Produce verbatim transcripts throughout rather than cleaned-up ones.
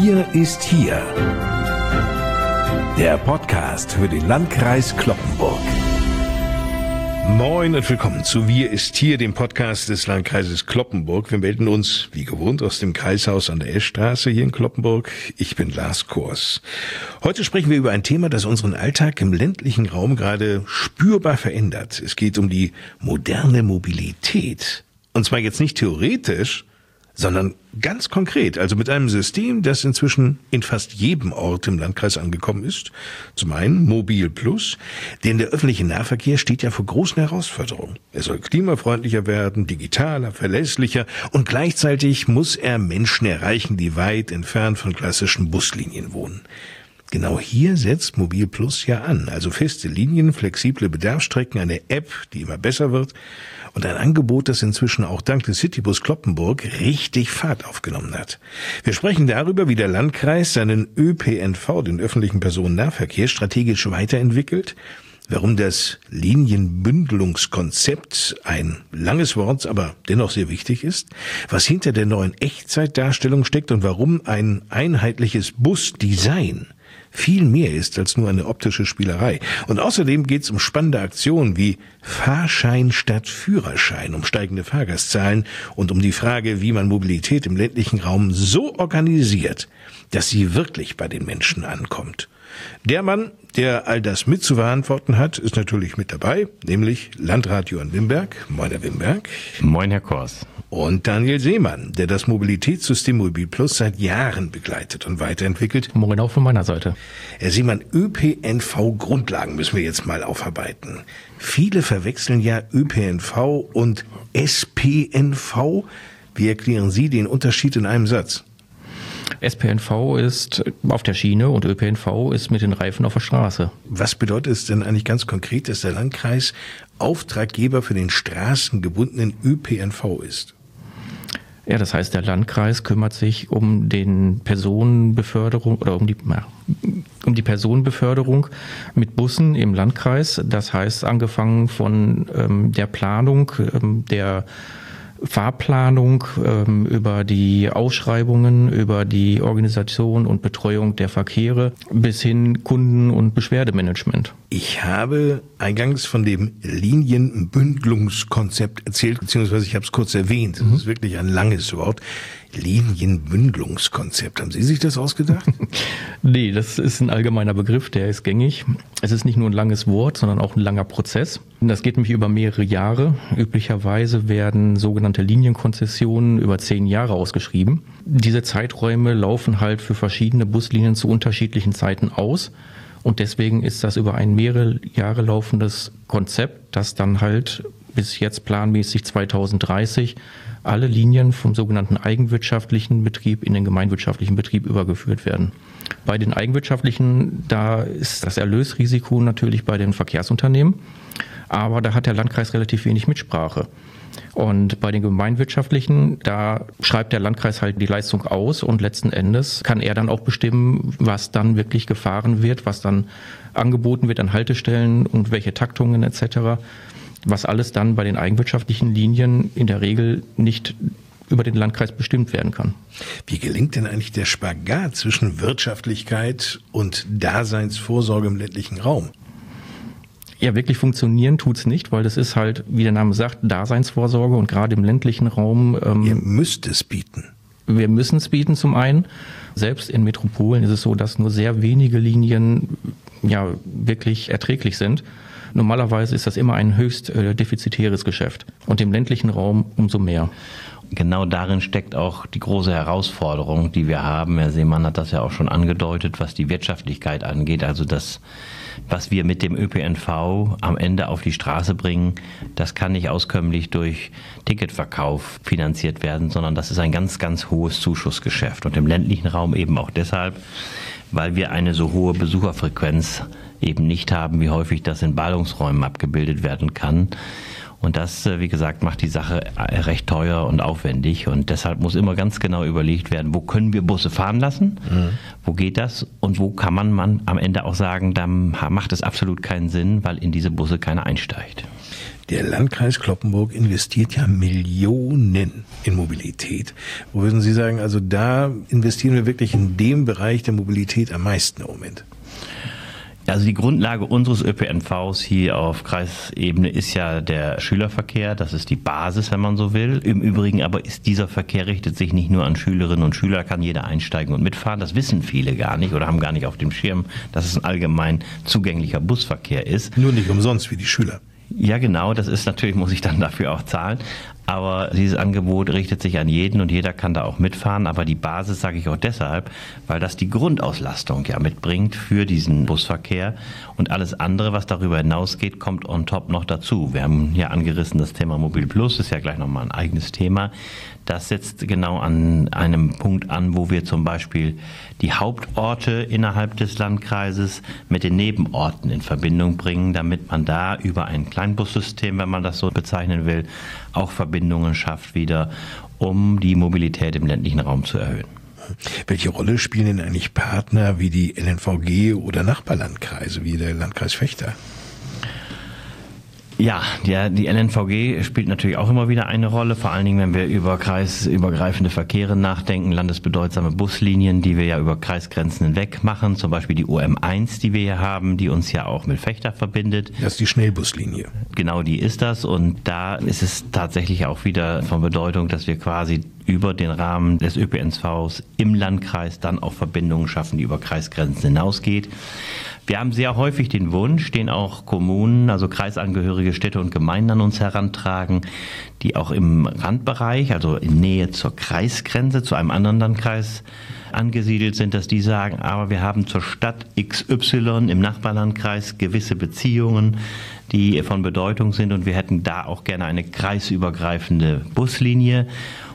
Wir ist hier. Der Podcast für den Landkreis Cloppenburg. Moin und willkommen zu Wir ist hier, dem Podcast des Landkreises Cloppenburg. Wir melden uns, wie gewohnt, aus dem Kreishaus an der Eschstraße hier in Cloppenburg. Ich bin Lars Kors. Heute sprechen wir über ein Thema, das unseren Alltag im ländlichen Raum gerade spürbar verändert. Es geht um die moderne Mobilität. Und zwar jetzt nicht theoretisch, sondern ganz konkret, also mit einem System, das inzwischen in fast jedem Ort im Landkreis angekommen ist. Zum einen Mobil Plus, denn der öffentliche Nahverkehr steht ja vor großen Herausforderungen. Er soll klimafreundlicher werden, digitaler, verlässlicher und gleichzeitig muss er Menschen erreichen, die weit entfernt von klassischen Buslinien wohnen. Genau hier setzt Mobil Plus ja an, also feste Linien, flexible Bedarfsstrecken, eine App, die immer besser wird und ein Angebot, das inzwischen auch dank des Citybus Cloppenburg richtig Fahrt aufgenommen hat. Wir sprechen darüber, wie der Landkreis seinen Ö P N V, den öffentlichen Personennahverkehr, strategisch weiterentwickelt, warum das Linienbündelungskonzept ein langes Wort, aber dennoch sehr wichtig ist, was hinter der neuen Echtzeitdarstellung steckt und warum ein einheitliches Busdesign viel mehr ist als nur eine optische Spielerei. Und außerdem geht es um spannende Aktionen wie Fahrschein statt Führerschein, um steigende Fahrgastzahlen und um die Frage, wie man Mobilität im ländlichen Raum so organisiert, dass sie wirklich bei den Menschen ankommt. Der Mann, der all das mit zu verantworten hat, ist natürlich mit dabei, nämlich Landrat Johann Wimberg. Moin, Herr Wimberg. Moin, Herr Kors. Und Daniel Seemann, der das Mobilitätssystem Mobil Plus seit Jahren begleitet und weiterentwickelt. Moin auch von meiner Seite. Herr Seemann, Ö P N V-Grundlagen müssen wir jetzt mal aufarbeiten. Viele verwechseln ja Ö P N V und S P N V. Wie erklären Sie den Unterschied in einem Satz? S P N V ist auf der Schiene und Ö P N V ist mit den Reifen auf der Straße. Was bedeutet es denn eigentlich ganz konkret, dass der Landkreis Auftraggeber für den straßengebundenen Ö P N V ist? Ja, das heißt, der Landkreis kümmert sich um den Personenbeförderung oder um die, ja, um die Personenbeförderung mit Bussen im Landkreis. Das heißt, angefangen von ähm, der Planung, ähm, der Fahrplanung, ähm, über die Ausschreibungen, über die Organisation und Betreuung der Verkehre bis hin Kunden- und Beschwerdemanagement. Ich habe eingangs von dem Linienbündelungskonzept erzählt, beziehungsweise ich habe es kurz erwähnt. Das mhm. ist wirklich ein langes Wort. Linienbündelungskonzept. Haben Sie sich das ausgedacht? Nee, das ist ein allgemeiner Begriff, der ist gängig. Es ist nicht nur ein langes Wort, sondern auch ein langer Prozess. Das geht nämlich über mehrere Jahre. Üblicherweise werden sogenannte Linienkonzessionen über zehn Jahre ausgeschrieben. Diese Zeiträume laufen halt für verschiedene Buslinien zu unterschiedlichen Zeiten aus. Und deswegen ist das über ein mehrere Jahre laufendes Konzept, das dann halt bis jetzt planmäßig zweitausenddreißig alle Linien vom sogenannten eigenwirtschaftlichen Betrieb in den gemeinwirtschaftlichen Betrieb übergeführt werden. Bei den eigenwirtschaftlichen, da ist das Erlösrisiko natürlich bei den Verkehrsunternehmen, aber da hat der Landkreis relativ wenig Mitsprache. Und bei den gemeinwirtschaftlichen, da schreibt der Landkreis halt die Leistung aus und letzten Endes kann er dann auch bestimmen, was dann wirklich gefahren wird, was dann angeboten wird an Haltestellen und welche Taktungen et cetera, was alles dann bei den eigenwirtschaftlichen Linien in der Regel nicht über den Landkreis bestimmt werden kann. Wie gelingt denn eigentlich der Spagat zwischen Wirtschaftlichkeit und Daseinsvorsorge im ländlichen Raum? Ja, wirklich funktionieren tut's nicht, weil das ist halt, wie der Name sagt, Daseinsvorsorge und gerade im ländlichen Raum. Ähm, Ihr müsst es bieten. Wir müssen es bieten zum einen. Selbst in Metropolen ist es so, dass nur sehr wenige Linien ja wirklich erträglich sind. Normalerweise ist das immer ein höchst äh, defizitäres Geschäft und im ländlichen Raum umso mehr. Genau darin steckt auch die große Herausforderung, die wir haben. Herr Seemann hat das ja auch schon angedeutet, was die Wirtschaftlichkeit angeht. Also das, was wir mit dem Ö P N V am Ende auf die Straße bringen, das kann nicht auskömmlich durch Ticketverkauf finanziert werden, sondern das ist ein ganz, ganz hohes Zuschussgeschäft. Und im ländlichen Raum eben auch deshalb, weil wir eine so hohe Besucherfrequenz eben nicht haben, wie häufig das in Ballungsräumen abgebildet werden kann. Und das, wie gesagt, macht die Sache recht teuer und aufwendig. Und deshalb muss immer ganz genau überlegt werden, wo können wir Busse fahren lassen, mhm. wo geht das und wo kann man, man am Ende auch sagen, da macht es absolut keinen Sinn, weil in diese Busse keiner einsteigt. Der Landkreis Cloppenburg investiert ja Millionen in Mobilität. Wo würden Sie sagen, also da investieren wir wirklich in dem Bereich der Mobilität am meisten im Moment? Also die Grundlage unseres Ö P N Vs hier auf Kreisebene ist ja der Schülerverkehr. Das ist die Basis, wenn man so will. Im Übrigen aber ist dieser Verkehr richtet sich nicht nur an Schülerinnen und Schüler, kann jeder einsteigen und mitfahren. Das wissen viele gar nicht oder haben gar nicht auf dem Schirm, dass es ein allgemein zugänglicher Busverkehr ist. Nur nicht umsonst wie die Schüler. Ja, genau, das ist natürlich, muss ich dann dafür auch zahlen. Aber dieses Angebot richtet sich an jeden und jeder kann da auch mitfahren. Aber die Basis sage ich auch deshalb, weil das die Grundauslastung ja mitbringt für diesen Busverkehr. Und alles andere, was darüber hinausgeht, kommt on top noch dazu. Wir haben ja angerissen das Thema Mobil Plus, ist ja gleich nochmal ein eigenes Thema. Das setzt genau an einem Punkt an, wo wir zum Beispiel die Hauptorte innerhalb des Landkreises mit den Nebenorten in Verbindung bringen, damit man da über ein Kleinbussystem, wenn man das so bezeichnen will, auch Verbindungen schafft wieder, um die Mobilität im ländlichen Raum zu erhöhen. Welche Rolle spielen denn eigentlich Partner wie die L N V G oder Nachbarlandkreise wie der Landkreis Vechta? Ja, der, die L N V G spielt natürlich auch immer wieder eine Rolle, vor allen Dingen, wenn wir über kreisübergreifende Verkehre nachdenken, landesbedeutsame Buslinien, die wir ja über Kreisgrenzen hinweg machen, zum Beispiel die O M eins, die wir hier haben, die uns ja auch mit Vechta verbindet. Das ist die Schnellbuslinie. Genau, die ist das und da ist es tatsächlich auch wieder von Bedeutung, dass wir quasi über den Rahmen des Ö P N Vs im Landkreis dann auch Verbindungen schaffen, die über Kreisgrenzen hinausgeht. Wir haben sehr häufig den Wunsch, den auch Kommunen, also kreisangehörige Städte und Gemeinden an uns herantragen, die auch im Randbereich, also in Nähe zur Kreisgrenze, zu einem anderen Landkreis angesiedelt sind, dass die sagen, aber wir haben zur Stadt X Y im Nachbarlandkreis gewisse Beziehungen, die von Bedeutung sind und wir hätten da auch gerne eine kreisübergreifende Buslinie.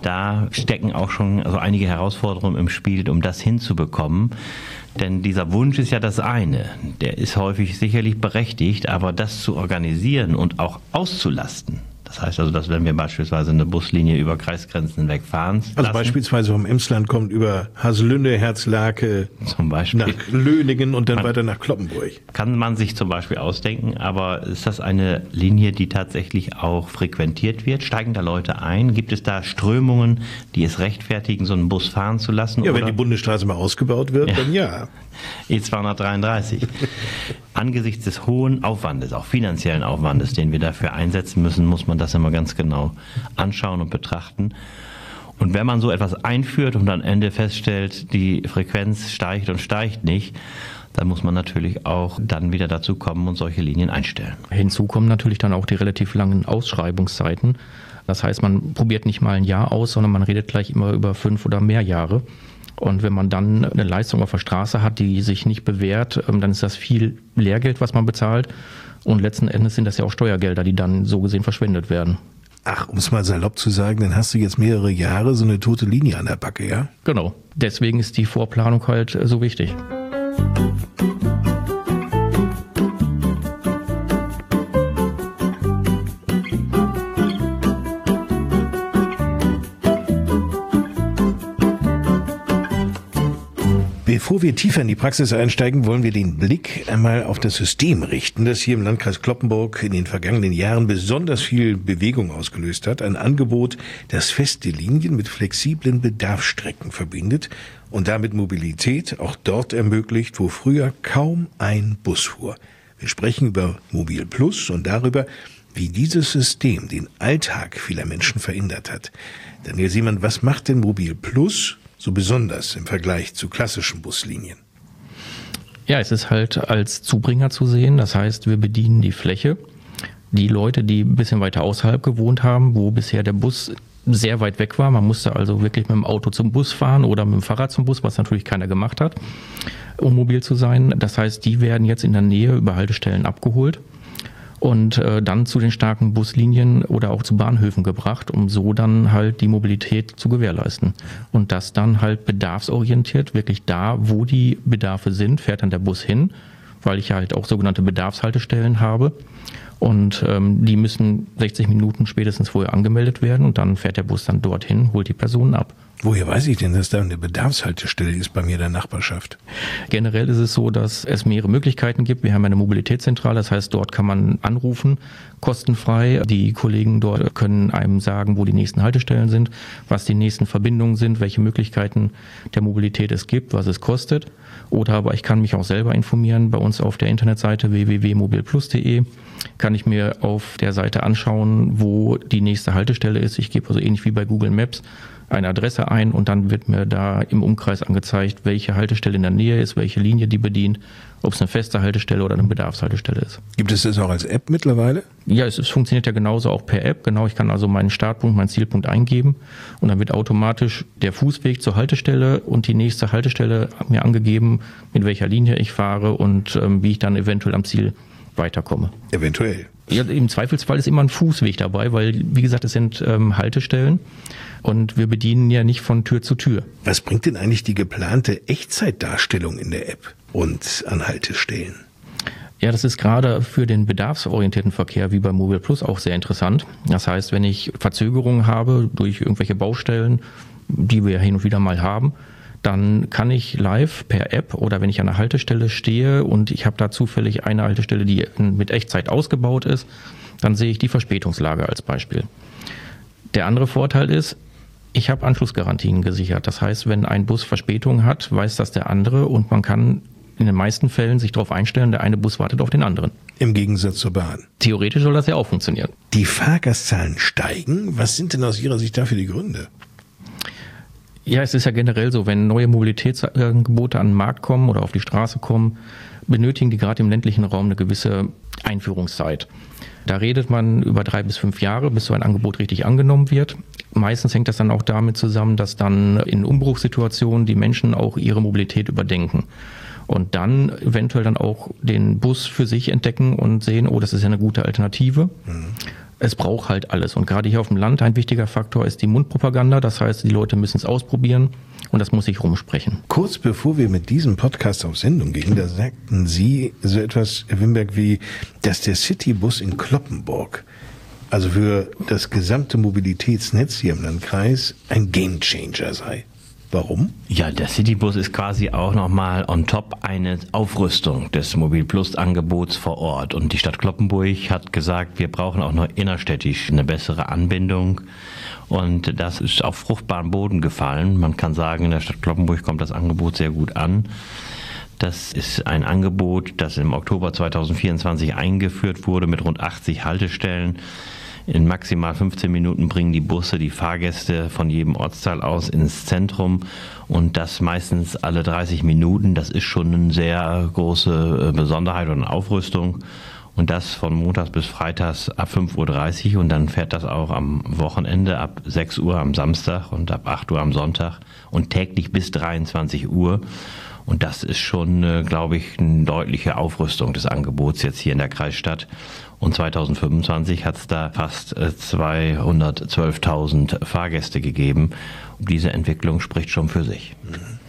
Da stecken auch schon also einige Herausforderungen im Spiel, um das hinzubekommen. Denn dieser Wunsch ist ja das eine, der ist häufig sicherlich berechtigt, aber das zu organisieren und auch auszulasten, das heißt also, dass wenn wir beispielsweise eine Buslinie über Kreisgrenzen hinweg fahren lassen, also beispielsweise vom Emsland kommt über Haselünne, Herzlake zum Beispiel nach Löningen und dann man, weiter nach Cloppenburg. Kann man sich zum Beispiel ausdenken, aber ist das eine Linie, die tatsächlich auch frequentiert wird? Steigen da Leute ein? Gibt es da Strömungen, die es rechtfertigen, so einen Bus fahren zu lassen? Ja, oder? Wenn die Bundesstraße mal ausgebaut wird, ja. dann ja. E zweihundertdreiunddreißig. Angesichts des hohen Aufwandes, auch finanziellen Aufwandes, den wir dafür einsetzen müssen, muss man das immer ganz genau anschauen und betrachten. Und wenn man so etwas einführt und am Ende feststellt, die Frequenz steigt und steigt nicht, dann muss man natürlich auch dann wieder dazu kommen und solche Linien einstellen. Hinzu kommen natürlich dann auch die relativ langen Ausschreibungszeiten. Das heißt, man probiert nicht mal ein Jahr aus, sondern man redet gleich immer über fünf oder mehr Jahre. Und wenn man dann eine Leistung auf der Straße hat, die sich nicht bewährt, dann ist das viel Lehrgeld, was man bezahlt. Und letzten Endes sind das ja auch Steuergelder, die dann so gesehen verschwendet werden. Ach, um es mal salopp zu sagen, dann hast du jetzt mehrere Jahre so eine tote Linie an der Backe, ja? Genau. Deswegen ist die Vorplanung halt so wichtig. Bevor wir tiefer in die Praxis einsteigen, wollen wir den Blick einmal auf das System richten, das hier im Landkreis Cloppenburg in den vergangenen Jahren besonders viel Bewegung ausgelöst hat. Ein Angebot, das feste Linien mit flexiblen Bedarfsstrecken verbindet und damit Mobilität auch dort ermöglicht, wo früher kaum ein Bus fuhr. Wir sprechen über Mobil Plus und darüber, wie dieses System den Alltag vieler Menschen verändert hat. Daniel Seemann, was macht denn Mobil Plus so besonders im Vergleich zu klassischen Buslinien? Ja, es ist halt als Zubringer zu sehen. Das heißt, wir bedienen die Fläche. Die Leute, die ein bisschen weiter außerhalb gewohnt haben, wo bisher der Bus sehr weit weg war. Man musste also wirklich mit dem Auto zum Bus fahren oder mit dem Fahrrad zum Bus, was natürlich keiner gemacht hat, um mobil zu sein. Das heißt, die werden jetzt in der Nähe über Haltestellen abgeholt und äh, dann zu den starken Buslinien oder auch zu Bahnhöfen gebracht, um so dann halt die Mobilität zu gewährleisten. Und das dann halt bedarfsorientiert, wirklich da, wo die Bedarfe sind, fährt dann der Bus hin, weil ich halt auch sogenannte Bedarfshaltestellen habe. Und ähm, die müssen sechzig Minuten spätestens vorher angemeldet werden und dann fährt der Bus dann dorthin, holt die Personen ab. Woher weiß ich denn, dass da eine Bedarfshaltestelle ist bei mir in der Nachbarschaft? Generell ist es so, dass es mehrere Möglichkeiten gibt. Wir haben eine Mobilitätszentrale, das heißt, dort kann man anrufen, kostenfrei. Die Kollegen dort können einem sagen, wo die nächsten Haltestellen sind, was die nächsten Verbindungen sind, welche Möglichkeiten der Mobilität es gibt, was es kostet. Oder aber ich kann mich auch selber informieren. Bei uns auf der Internetseite w w w punkt mobilplus punkt d e kann ich mir auf der Seite anschauen, wo die nächste Haltestelle ist. Ich gebe also ähnlich wie bei Google Maps eine Adresse ein und dann wird mir da im Umkreis angezeigt, welche Haltestelle in der Nähe ist, welche Linie die bedient, ob es eine feste Haltestelle oder eine Bedarfshaltestelle ist. Gibt es das auch als App mittlerweile? Ja, es, es funktioniert ja genauso auch per App. Genau, ich kann also meinen Startpunkt, meinen Zielpunkt eingeben und dann wird automatisch der Fußweg zur Haltestelle und die nächste Haltestelle mir angegeben, mit welcher Linie ich fahre und ähm, wie ich dann eventuell am Ziel weiterkomme. Eventuell. Ja, im Zweifelsfall ist immer ein Fußweg dabei, weil, wie gesagt, es sind ähm, Haltestellen und wir bedienen ja nicht von Tür zu Tür. Was bringt denn eigentlich die geplante Echtzeitdarstellung in der App und an Haltestellen? Ja, das ist gerade für den bedarfsorientierten Verkehr wie bei MobilPlus auch sehr interessant. Das heißt, wenn ich Verzögerungen habe durch irgendwelche Baustellen, die wir hin und wieder mal haben, dann kann ich live per App oder wenn ich an einer Haltestelle stehe und ich habe da zufällig eine Haltestelle, die mit Echtzeit ausgebaut ist, dann sehe ich die Verspätungslage als Beispiel. Der andere Vorteil ist, ich habe Anschlussgarantien gesichert. Das heißt, wenn ein Bus Verspätung hat, weiß das der andere und man kann in den meisten Fällen sich darauf einstellen, der eine Bus wartet auf den anderen. Im Gegensatz zur Bahn. Theoretisch soll das ja auch funktionieren. Die Fahrgastzahlen steigen. Was sind denn aus Ihrer Sicht dafür die Gründe? Ja, es ist ja generell so, wenn neue Mobilitätsangebote an den Markt kommen oder auf die Straße kommen, benötigen die gerade im ländlichen Raum eine gewisse Einführungszeit. Da redet man über drei bis fünf Jahre, bis so ein Angebot richtig angenommen wird. Meistens hängt das dann auch damit zusammen, dass dann in Umbruchssituationen die Menschen auch ihre Mobilität überdenken. Und dann eventuell dann auch den Bus für sich entdecken und sehen, oh, das ist ja eine gute Alternative. Mhm. Es braucht halt alles. Und gerade hier auf dem Land ein wichtiger Faktor ist die Mundpropaganda. Das heißt, die Leute müssen es ausprobieren und das muss sich rumsprechen. Kurz bevor wir mit diesem Podcast auf Sendung gingen, da sagten Sie so etwas, Herr Wimberg, wie, dass der Citybus in Cloppenburg, also für das gesamte Mobilitätsnetz hier im Landkreis, ein Gamechanger sei. Warum? Ja, der Citybus ist quasi auch nochmal on top eine Aufrüstung des MobilPlus-Angebots vor Ort. Und die Stadt Cloppenburg hat gesagt, wir brauchen auch noch innerstädtisch eine bessere Anbindung. Und das ist auf fruchtbaren Boden gefallen. Man kann sagen, in der Stadt Cloppenburg kommt das Angebot sehr gut an. Das ist ein Angebot, das im Oktober zweitausendvierundzwanzig eingeführt wurde mit rund achtzig Haltestellen. In maximal fünfzehn Minuten bringen die Busse die Fahrgäste von jedem Ortsteil aus ins Zentrum und das meistens alle dreißig Minuten. Das ist schon eine sehr große Besonderheit und Aufrüstung und das von montags bis freitags ab fünf Uhr dreißig und dann fährt das auch am Wochenende ab sechs Uhr am Samstag und ab acht Uhr am Sonntag und täglich bis dreiundzwanzig Uhr. Und das ist schon, glaube ich, eine deutliche Aufrüstung des Angebots jetzt hier in der Kreisstadt. Und zweitausendfünfundzwanzig hat es da fast zweihundertzwölftausend Fahrgäste gegeben. Diese Entwicklung spricht schon für sich.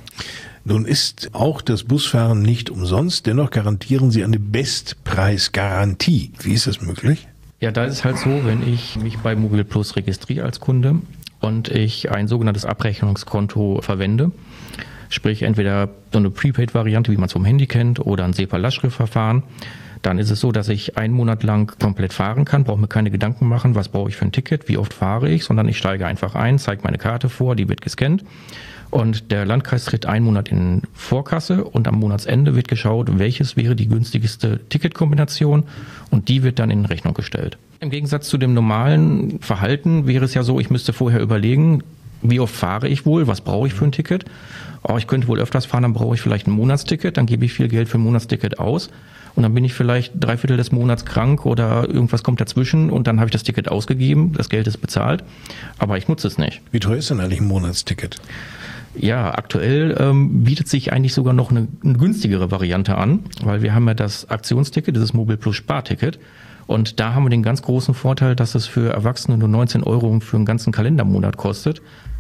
Nun ist auch das Busfahren nicht umsonst, dennoch garantieren Sie eine Bestpreisgarantie. Wie ist das möglich? Ja, da ist es halt so, wenn ich mich bei MobilPlus registriere als Kunde und ich ein sogenanntes Abrechnungskonto verwende, sprich entweder so eine Prepaid-Variante, wie man es vom Handy kennt, oder ein SEPA-Lastschriftverfahren, dann ist es so, dass ich einen Monat lang komplett fahren kann, brauche mir keine Gedanken machen, was brauche ich für ein Ticket, wie oft fahre ich, sondern ich steige einfach ein, zeige meine Karte vor, die wird gescannt und der Landkreis tritt einen Monat in Vorkasse und am Monatsende wird geschaut, welches wäre die günstigste Ticketkombination und die wird dann in Rechnung gestellt. Im Gegensatz zu dem normalen Verhalten wäre es ja so, ich müsste vorher überlegen, wie oft fahre ich wohl, was brauche ich für ein Ticket? Oh, ich könnte wohl öfters fahren, dann brauche ich vielleicht ein Monatsticket, dann gebe ich viel Geld für ein Monatsticket aus und dann bin ich vielleicht drei Viertel des Monats krank oder irgendwas kommt dazwischen und dann habe ich das Ticket ausgegeben, das Geld ist bezahlt, aber ich nutze es nicht. Wie teuer ist denn eigentlich ein Monatsticket? Ja, aktuell ähm, bietet sich eigentlich sogar noch eine, eine günstigere Variante an, weil wir haben ja das Aktionsticket, dieses MobilPlus Sparticket. Und da haben wir den ganz großen Vorteil, dass es für Erwachsene nur neunzehn Euro für einen ganzen Kalendermonat kostet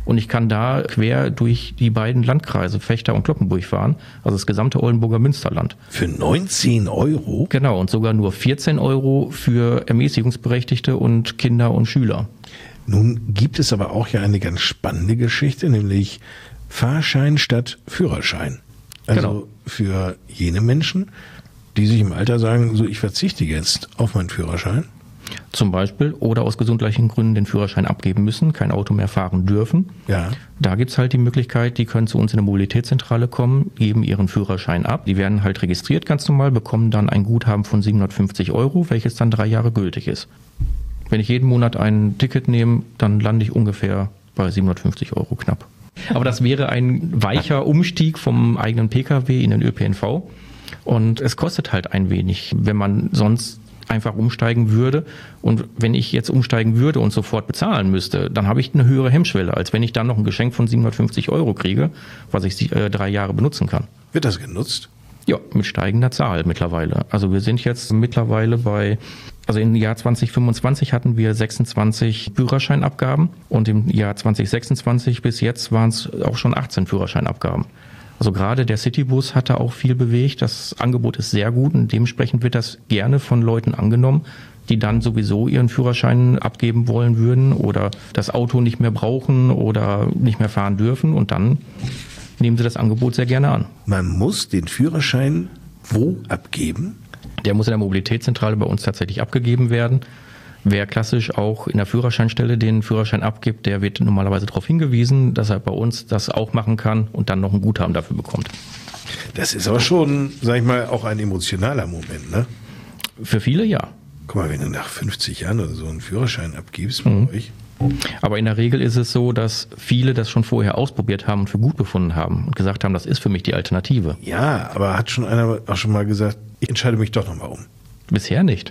Und ich kann da quer durch die beiden Landkreise Vechta und Cloppenburg fahren, also das gesamte Oldenburger Münsterland. Für neunzehn Euro? Genau, und sogar nur vierzehn Euro für Ermäßigungsberechtigte und Kinder und Schüler. Nun gibt es aber auch ja eine ganz spannende Geschichte, nämlich Fahrschein statt Führerschein. Also Genau. für jene Menschen, die sich im Alter sagen, so ich verzichte jetzt auf meinen Führerschein. Zum Beispiel oder aus gesundheitlichen Gründen den Führerschein abgeben müssen, kein Auto mehr fahren dürfen. Ja. Da gibt's halt die Möglichkeit, die können zu uns in der Mobilitätszentrale kommen, geben ihren Führerschein ab. Die werden halt registriert ganz normal, bekommen dann ein Guthaben von siebenhundertfünfzig Euro, welches dann drei Jahre gültig ist. Wenn ich jeden Monat ein Ticket nehme, dann lande ich ungefähr bei siebenhundertfünfzig Euro knapp. Aber das wäre ein weicher Umstieg vom eigenen Pkw in den Ö P N V. Und es kostet halt ein wenig, wenn man sonst einfach umsteigen würde. Und wenn ich jetzt umsteigen würde und sofort bezahlen müsste, dann habe ich eine höhere Hemmschwelle, als wenn ich dann noch ein Geschenk von siebenhundertfünfzig Euro kriege, was ich äh, drei Jahre benutzen kann. Wird das genutzt? Ja, mit steigender Zahl mittlerweile. Also wir sind jetzt mittlerweile bei, also im Jahr zwanzig fünfundzwanzig hatten wir sechsundzwanzig Führerscheinabgaben und im Jahr zwanzig sechsundzwanzig bis jetzt waren es auch schon achtzehn Führerscheinabgaben. Also gerade der Citybus hat da auch viel bewegt. Das Angebot ist sehr gut und dementsprechend wird das gerne von Leuten angenommen, die dann sowieso ihren Führerschein abgeben wollen würden oder das Auto nicht mehr brauchen oder nicht mehr fahren dürfen und dann nehmen sie das Angebot sehr gerne an. Man muss den Führerschein wo abgeben? Der muss in der Mobilitätszentrale bei uns tatsächlich abgegeben werden. Wer klassisch auch in der Führerscheinstelle den Führerschein abgibt, der wird normalerweise darauf hingewiesen, dass er bei uns das auch machen kann und dann noch ein Guthaben dafür bekommt. Das ist aber schon, sag ich mal, auch ein emotionaler Moment, ne? Für viele ja. Guck mal, wenn du nach fünfzig Jahren oder so einen Führerschein abgibst bei Mhm. euch. Aber in der Regel ist es so, dass viele das schon vorher ausprobiert haben und für gut befunden haben und gesagt haben, das ist für mich die Alternative. Ja, aber hat schon einer auch schon mal gesagt, ich entscheide mich doch nochmal um. Bisher nicht.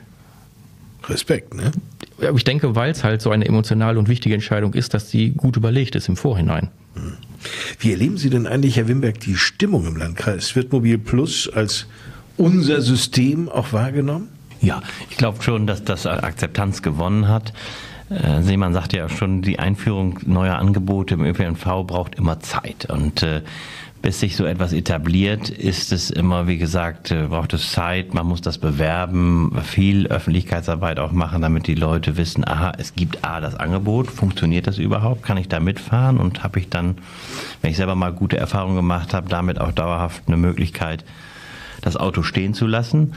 Respekt, ne? Aber ich denke, weil es halt so eine emotionale und wichtige Entscheidung ist, dass die gut überlegt ist im Vorhinein. Wie erleben Sie denn eigentlich, Herr Wimberg, die Stimmung im Landkreis? Wird Mobil Plus als unser System auch wahrgenommen? Ja, ich glaube schon, dass das Akzeptanz gewonnen hat. Äh, Seemann sagt ja schon, die Einführung neuer Angebote im Ö P N V braucht immer Zeit. Und äh, bis sich so etwas etabliert, ist es immer, wie gesagt, äh, braucht es Zeit, man muss das bewerben, viel Öffentlichkeitsarbeit auch machen, damit die Leute wissen, aha, es gibt A, das Angebot, funktioniert das überhaupt, kann ich da mitfahren und habe ich dann, wenn ich selber mal gute Erfahrungen gemacht habe, damit auch dauerhaft eine Möglichkeit, das Auto stehen zu lassen.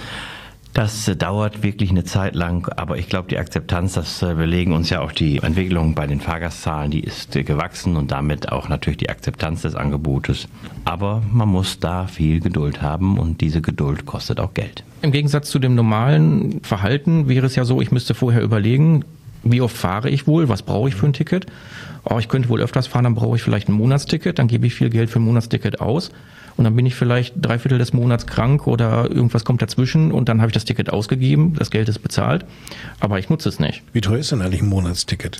Das dauert wirklich eine Zeit lang, aber ich glaube, die Akzeptanz, das belegen uns ja auch die Entwicklung bei den Fahrgastzahlen, die ist gewachsen und damit auch natürlich die Akzeptanz des Angebotes. Aber man muss da viel Geduld haben und diese Geduld kostet auch Geld. Im Gegensatz zu dem normalen Verhalten wäre es ja so, ich müsste vorher überlegen, wie oft fahre ich wohl, was brauche ich für ein Ticket. Oh, ich könnte wohl öfters fahren, dann brauche ich vielleicht ein Monatsticket, dann gebe ich viel Geld für ein Monatsticket aus. Und dann bin ich vielleicht drei Viertel des Monats krank oder irgendwas kommt dazwischen und dann habe ich das Ticket ausgegeben, das Geld ist bezahlt, aber ich nutze es nicht. Wie teuer ist denn eigentlich ein Monatsticket?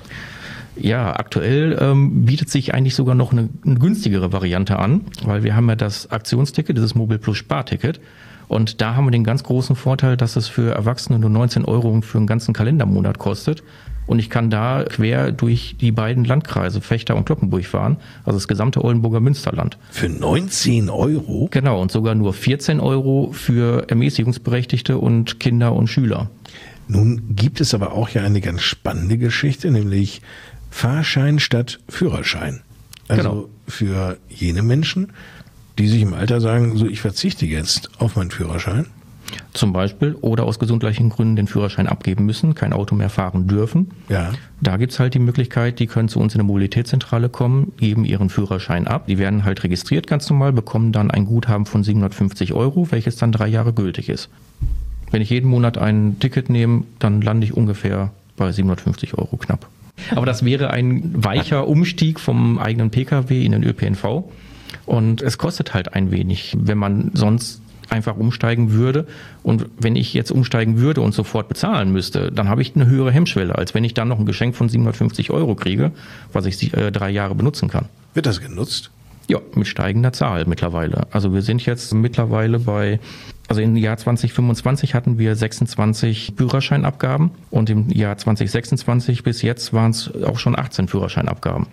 Ja, aktuell ähm, bietet sich eigentlich sogar noch eine, eine günstigere Variante an, weil wir haben ja das Aktionsticket, dieses Mobil Plus Sparticket. Und da haben wir den ganz großen Vorteil, dass es für Erwachsene nur neunzehn Euro für einen ganzen Kalendermonat kostet. Und ich kann da quer durch die beiden Landkreise Vechta und Cloppenburg fahren, also das gesamte Oldenburger Münsterland. Für neunzehn Euro? Genau, und sogar nur vierzehn Euro für Ermäßigungsberechtigte und Kinder und Schüler. Nun gibt es aber auch ja eine ganz spannende Geschichte, nämlich Fahrschein statt Führerschein. Also Genau. für jene Menschen, die sich im Alter sagen, so ich verzichte jetzt auf meinen Führerschein. Zum Beispiel oder aus gesundheitlichen Gründen den Führerschein abgeben müssen, kein Auto mehr fahren dürfen. Ja. Da gibt's halt die Möglichkeit, die können zu uns in der Mobilitätszentrale kommen, geben ihren Führerschein ab. Die werden halt registriert ganz normal, bekommen dann ein Guthaben von siebenhundertfünfzig Euro, welches dann drei Jahre gültig ist. Wenn ich jeden Monat ein Ticket nehme, dann lande ich ungefähr bei siebenhundertfünfzig Euro knapp. Aber das wäre ein weicher Umstieg vom eigenen Pkw in den Ö P N V. Und es kostet halt ein wenig, wenn man sonst einfach umsteigen würde. Und wenn ich jetzt umsteigen würde und sofort bezahlen müsste, dann habe ich eine höhere Hemmschwelle, als wenn ich dann noch ein Geschenk von siebenhundertfünfzig Euro kriege, was ich äh, drei Jahre benutzen kann. Wird das genutzt? Ja, mit steigender Zahl mittlerweile. Also wir sind jetzt mittlerweile bei, also im Jahr zwanzig fünfundzwanzig hatten wir sechsundzwanzig Führerscheinabgaben und im Jahr zwanzig sechsundzwanzig bis jetzt waren es auch schon achtzehn Führerscheinabgaben.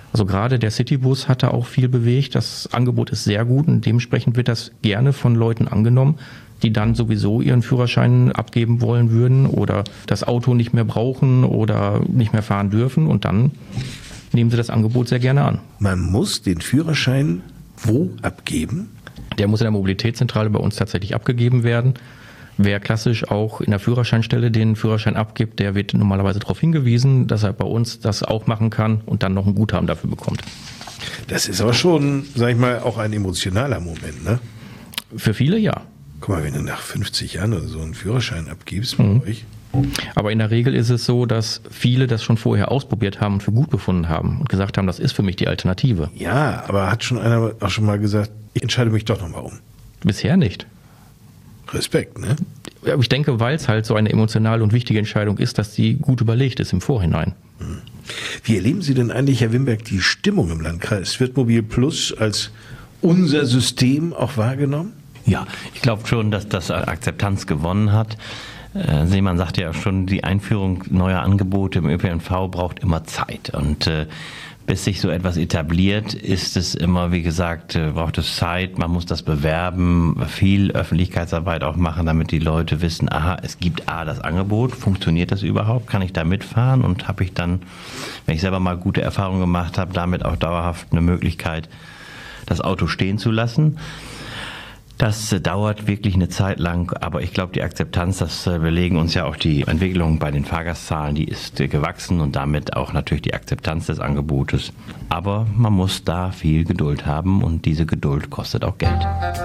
Also gerade der Citybus hat da auch viel bewegt. Das Angebot ist sehr gut und dementsprechend wird das gerne von Leuten angenommen, die dann sowieso ihren Führerschein abgeben wollen würden oder das Auto nicht mehr brauchen oder nicht mehr fahren dürfen. Und dann nehmen sie das Angebot sehr gerne an. Man muss den Führerschein wo abgeben? Der muss in der Mobilitätszentrale bei uns tatsächlich abgegeben werden. Wer klassisch auch in der Führerscheinstelle den Führerschein abgibt, der wird normalerweise darauf hingewiesen, dass er bei uns das auch machen kann und dann noch ein Guthaben dafür bekommt. Das ist aber schon, sag ich mal, auch ein emotionaler Moment, ne? Für viele ja. Guck mal, wenn du nach fünfzig Jahren oder so einen Führerschein abgibst bei Mhm. euch. Aber in der Regel ist es so, dass viele das schon vorher ausprobiert haben und für gut befunden haben und gesagt haben, das ist für mich die Alternative. Ja, aber hat schon einer auch schon mal gesagt, ich entscheide mich doch nochmal um. Bisher nicht. Respekt, ne? Aber ich denke, weil es halt so eine emotionale und wichtige Entscheidung ist, dass die gut überlegt ist im Vorhinein. Wie erleben Sie denn eigentlich, Herr Wimberg, die Stimmung im Landkreis? Wird Mobil Plus als unser System auch wahrgenommen? Ja, ich glaube schon, dass das Akzeptanz gewonnen hat. Äh, Seemann sagte ja schon, die Einführung neuer Angebote im Ö P N V braucht immer Zeit. Und äh, bis sich so etwas etabliert, ist es immer, wie gesagt, äh, braucht es Zeit. Man muss das bewerben, viel Öffentlichkeitsarbeit auch machen, damit die Leute wissen, aha, es gibt A, das Angebot, funktioniert das überhaupt, kann ich da mitfahren und habe ich dann, wenn ich selber mal gute Erfahrungen gemacht habe, damit auch dauerhaft eine Möglichkeit, das Auto stehen zu lassen. Das äh, dauert wirklich eine Zeit lang, aber ich glaube, die Akzeptanz, das äh, belegen uns ja auch die Entwicklung bei den Fahrgastzahlen, die ist äh, gewachsen und damit auch natürlich die Akzeptanz des Angebotes. Aber man muss da viel Geduld haben und diese Geduld kostet auch Geld.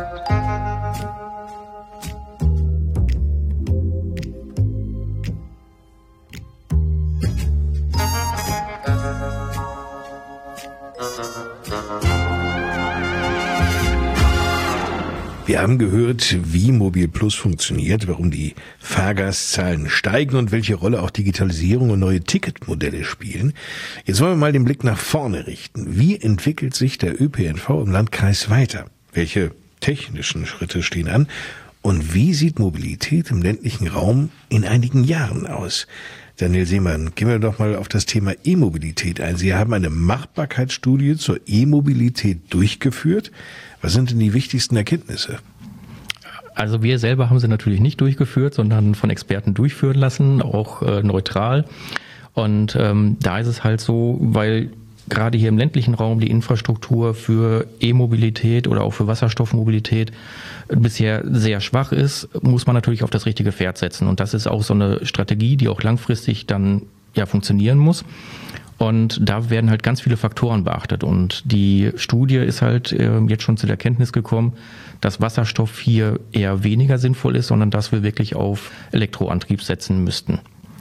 Wir haben gehört, wie Mobil Plus funktioniert, warum die Fahrgastzahlen steigen und welche Rolle auch Digitalisierung und neue Ticketmodelle spielen. Jetzt wollen wir mal den Blick nach vorne richten. Wie entwickelt sich der Ö P N V im Landkreis weiter? Welche technischen Schritte stehen an? Und wie sieht Mobilität im ländlichen Raum in einigen Jahren aus? Daniel Seemann, gehen wir doch mal auf das Thema E-Mobilität ein. Sie haben eine Machbarkeitsstudie zur E-Mobilität durchgeführt. Was sind denn die wichtigsten Erkenntnisse? Also wir selber haben sie natürlich nicht durchgeführt, sondern von Experten durchführen lassen, auch äh, neutral. Und ähm, da ist es halt so, weil gerade hier im ländlichen Raum die Infrastruktur für E-Mobilität oder auch für Wasserstoffmobilität bisher sehr schwach ist, muss man natürlich auf das richtige Pferd setzen. Und das ist auch so eine Strategie, die auch langfristig dann ja funktionieren muss. Und da werden halt ganz viele Faktoren beachtet. Und die Studie ist halt äh, jetzt schon zu der Erkenntnis gekommen, dass Wasserstoff hier eher weniger sinnvoll ist, sondern dass wir wirklich auf Elektroantrieb setzen müssten.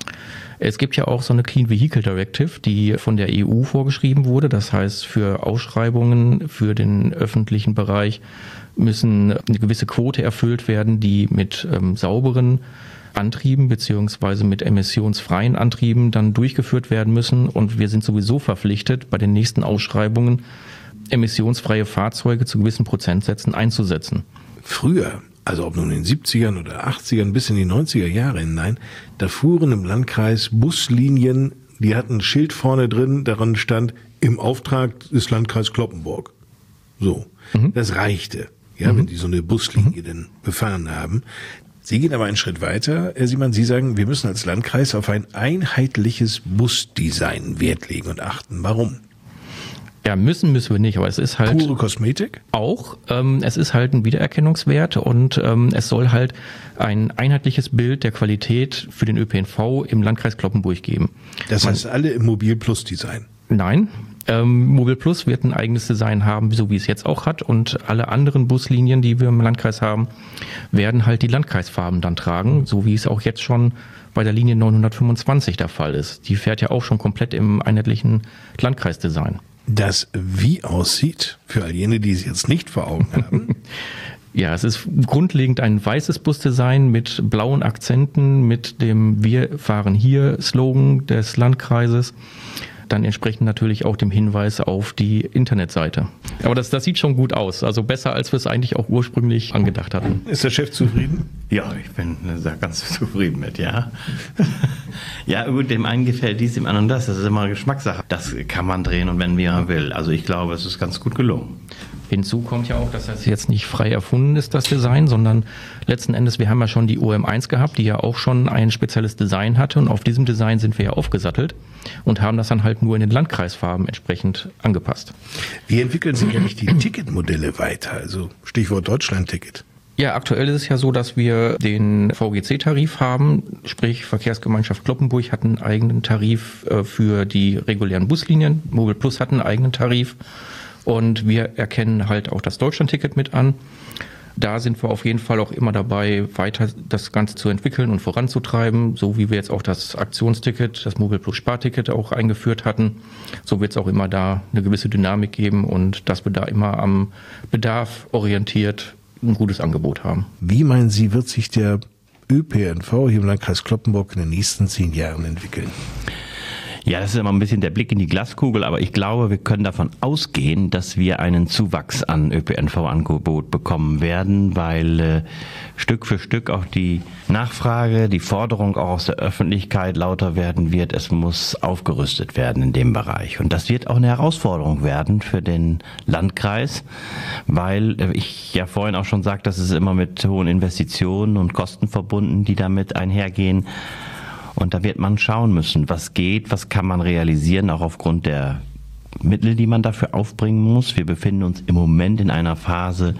Es gibt ja auch so eine Clean Vehicle Directive, die von der E U vorgeschrieben wurde. Das heißt, für Ausschreibungen für den öffentlichen Bereich müssen eine gewisse Quote erfüllt werden, die mit ähm, sauberen Antrieben beziehungsweise mit emissionsfreien Antrieben dann durchgeführt werden müssen. Und wir sind sowieso verpflichtet, bei den nächsten Ausschreibungen emissionsfreie Fahrzeuge zu gewissen Prozentsätzen einzusetzen. Früher, also ob nun in den siebzigern oder achtzigern bis in die neunziger Jahre hinein, da fuhren im Landkreis Buslinien, die hatten ein Schild vorne drin, daran stand, im Auftrag des Landkreis Cloppenburg. So, mhm. Das reichte, ja, mhm. wenn die so eine Buslinie mhm. denn befahren haben. Sie gehen aber einen Schritt weiter, Herr Seemann. Sie sagen, wir müssen als Landkreis auf ein einheitliches Busdesign Wert legen und achten. Warum? Ja, müssen müssen wir nicht, aber es ist halt... Pure Kosmetik? Auch. Ähm, es ist halt ein Wiedererkennungswert und ähm, es soll halt ein einheitliches Bild der Qualität für den Ö P N V im Landkreis Cloppenburg geben. Das heißt, alle im Mobil Plus Design? Nein. Ähm, Mobil Plus wird ein eigenes Design haben, so wie es jetzt auch hat, und alle anderen Buslinien, die wir im Landkreis haben, werden halt die Landkreisfarben dann tragen, so wie es auch jetzt schon bei der Linie neunhundertfünfundzwanzig der Fall ist. Die fährt ja auch schon komplett im einheitlichen Landkreisdesign. Das wie aussieht, für all jene, die es jetzt nicht vor Augen haben? Ja, es ist grundlegend ein weißes Busdesign mit blauen Akzenten, mit dem Wir fahren hier Slogan des Landkreises. dann entsprechend natürlich auch dem Hinweis auf die Internetseite. Aber das, das sieht schon gut aus, also besser, als wir es eigentlich auch ursprünglich angedacht hatten. Ist der Chef zufrieden? Ja, ich bin da ganz zufrieden mit, ja. Ja gut, dem einen gefällt dies, dem anderen das, das ist immer Geschmackssache. Das kann man drehen und wenn man will. Also ich glaube, es ist ganz gut gelungen. Hinzu kommt ja auch, dass das jetzt nicht frei erfunden ist, das Design, sondern letzten Endes, wir haben ja schon die O M eins gehabt, die ja auch schon ein spezielles Design hatte und auf diesem Design sind wir ja aufgesattelt und haben das dann halt nur in den Landkreisfarben entsprechend angepasst. Wie entwickeln sich eigentlich die Ticketmodelle weiter? Also Stichwort Deutschland-Ticket. Ja, aktuell ist es ja so, dass wir den V G C-Tarif haben, sprich Verkehrsgemeinschaft Cloppenburg hat einen eigenen Tarif für die regulären Buslinien, Mobil Plus hat einen eigenen Tarif und wir erkennen halt auch das Deutschland-Ticket mit an. Da sind wir auf jeden Fall auch immer dabei, weiter das Ganze zu entwickeln und voranzutreiben, so wie wir jetzt auch das Aktionsticket, das Mobil Plus Sparticket auch eingeführt hatten. So wird es auch immer da eine gewisse Dynamik geben und dass wir da immer am Bedarf orientiert ein gutes Angebot haben. Wie meinen Sie, wird sich der Ö P N V hier im Landkreis Cloppenburg in den nächsten zehn Jahren entwickeln? Ja, das ist immer ein bisschen der Blick in die Glaskugel, aber ich glaube, wir können davon ausgehen, dass wir einen Zuwachs an Ö P N V-Angebot bekommen werden, weil äh, Stück für Stück auch die Nachfrage, die Forderung auch aus der Öffentlichkeit lauter werden wird. Es muss aufgerüstet werden in dem Bereich. Und das wird auch eine Herausforderung werden für den Landkreis, weil äh, ich ja vorhin auch schon sagte, das ist immer mit hohen Investitionen und Kosten verbunden, die damit einhergehen. Und da wird man schauen müssen, was geht, was kann man realisieren, auch aufgrund der Mittel, die man dafür aufbringen muss. Wir befinden uns im Moment in einer Phase,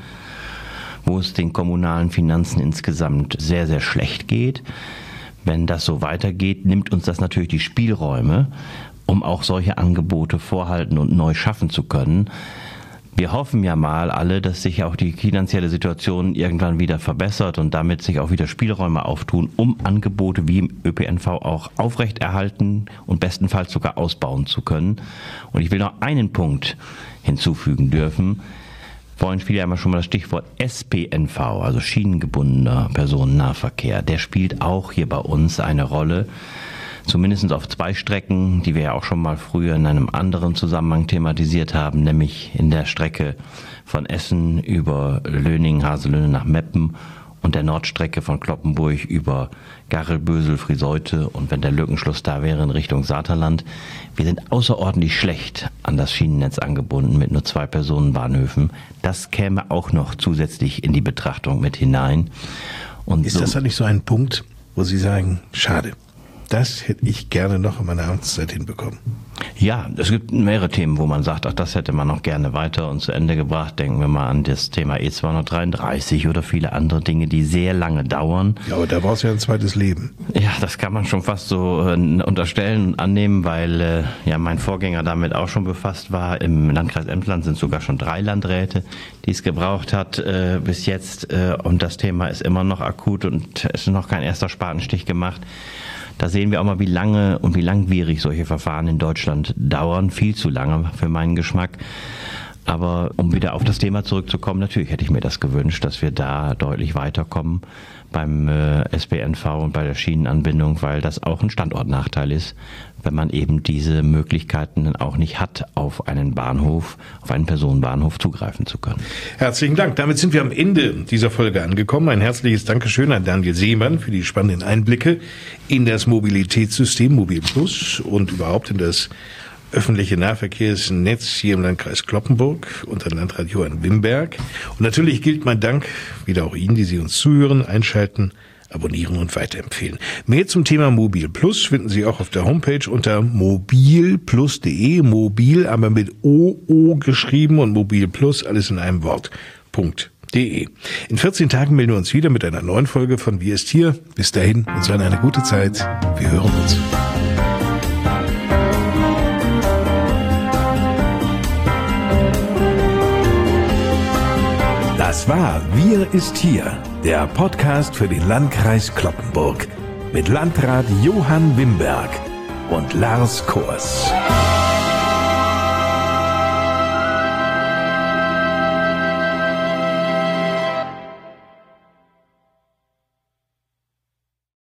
wo es den kommunalen Finanzen insgesamt sehr, sehr schlecht geht. Wenn das so weitergeht, nimmt uns das natürlich die Spielräume, um auch solche Angebote vorhalten und neu schaffen zu können. Wir hoffen ja mal alle, dass sich auch die finanzielle Situation irgendwann wieder verbessert und damit sich auch wieder Spielräume auftun, um Angebote wie im Ö P N V auch aufrechterhalten und bestenfalls sogar ausbauen zu können. Und ich will noch einen Punkt hinzufügen dürfen. Vorhin fiel ja immer schon mal das Stichwort S P N V, also schienengebundener Personennahverkehr. Der spielt auch hier bei uns eine Rolle. Zumindest auf zwei Strecken, die wir ja auch schon mal früher in einem anderen Zusammenhang thematisiert haben, nämlich in der Strecke von Essen über Löningen, Haselünne nach Meppen und der Nordstrecke von Cloppenburg über Garrelbösel, Friseute und wenn der Lückenschluss da wäre in Richtung Saterland. Wir sind außerordentlich schlecht an das Schienennetz angebunden mit nur zwei Personenbahnhöfen. Das käme auch noch zusätzlich in die Betrachtung mit hinein. Und ist so, das dann nicht so ein Punkt, wo Sie sagen, schade? Das hätte ich gerne noch in meiner Amtszeit hinbekommen. Ja, es gibt mehrere Themen, wo man sagt, ach, das hätte man noch gerne weiter und zu Ende gebracht. Denken wir mal an das Thema E zweihundertdreiunddreißig oder viele andere Dinge, die sehr lange dauern. Ja, aber da brauchst du ja ein zweites Leben. Ja, das kann man schon fast so äh, unterstellen und annehmen, weil äh, ja mein Vorgänger damit auch schon befasst war. Im Landkreis Emsland sind sogar schon drei Landräte, die es gebraucht hat äh, bis jetzt. Äh, und das Thema ist immer noch akut und es ist noch kein erster Spatenstich gemacht. Da sehen wir auch mal, wie lange und wie langwierig solche Verfahren in Deutschland dauern. Viel zu lange für meinen Geschmack. Aber um wieder auf das Thema zurückzukommen, natürlich hätte ich mir das gewünscht, dass wir da deutlich weiterkommen beim äh, S P N V und bei der Schienenanbindung, weil das auch ein Standortnachteil ist, wenn man eben diese Möglichkeiten auch nicht hat, auf einen Bahnhof, auf einen Personenbahnhof zugreifen zu können. Herzlichen Dank. Damit sind wir am Ende dieser Folge angekommen. Ein herzliches Dankeschön an Daniel Seemann für die spannenden Einblicke in das Mobilitätssystem Mobil Plus und überhaupt in das öffentliche Nahverkehrsnetz hier im Landkreis Cloppenburg unter Landrat Johann Wimberg. Und natürlich gilt mein Dank wieder auch Ihnen, die Sie uns zuhören, einschalten, abonnieren und weiterempfehlen. Mehr zum Thema Mobil Plus finden Sie auch auf der Homepage unter mobilplus punkt de. Mobil, aber mit O O geschrieben und Mobil Plus, alles in einem Wort. .de. In vierzehn Tagen melden wir uns wieder mit einer neuen Folge von Wie ist hier. Bis dahin, uns allen eine gute Zeit. Wir hören uns. Das war Wir ist hier, der Podcast für den Landkreis Cloppenburg mit Landrat Johann Wimberg und Lars Kors.